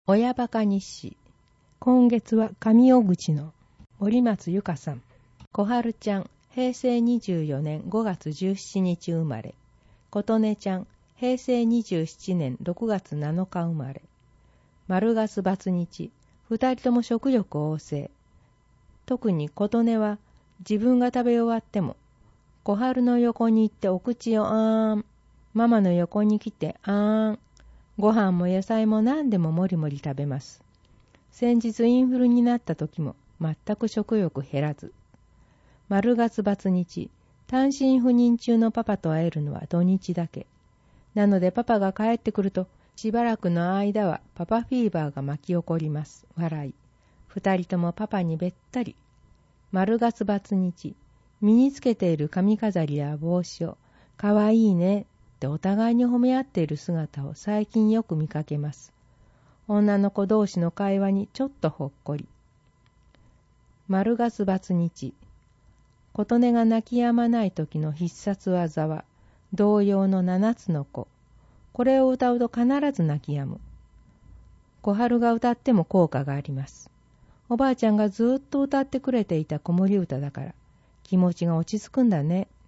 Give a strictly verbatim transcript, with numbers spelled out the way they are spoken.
親バカ日誌。今月は上尾口の折松ゆかさん。小春ちゃん、平成にじゅうよねんごがつじゅうしちにち生まれ。琴音ちゃん、平成にじゅうななねんろくがつなのか生まれ。丸月バツ日、二人とも食欲旺盛。特に琴音は自分が食べ終わっても、小春の横に行ってお口をあーん、ママの横に来てあーん、ご飯も野菜も何でももりもり食べます。先日インフルになった時も全く食欲減らず。丸月バツ日、単身赴任中のパパと会えるのは土日だけ。なのでパパが帰ってくるとしばらくの間はパパフィーバーが巻き起こります。笑い。二人ともパパにべったり。丸月バツ日、身につけている髪飾りや帽子をかわいいねってお互いに褒め合っている姿を最近よく見かけます。女の子同士の会話にちょっとほっこり。丸月バツ日、琴音が泣き止まない時の必殺技は童謡の七つの子。これを歌うと必ず泣き止む。小春が歌っても効果があります。おばあちゃんがずっと歌ってくれていた子守歌だから気持ちが落ち着くんだね。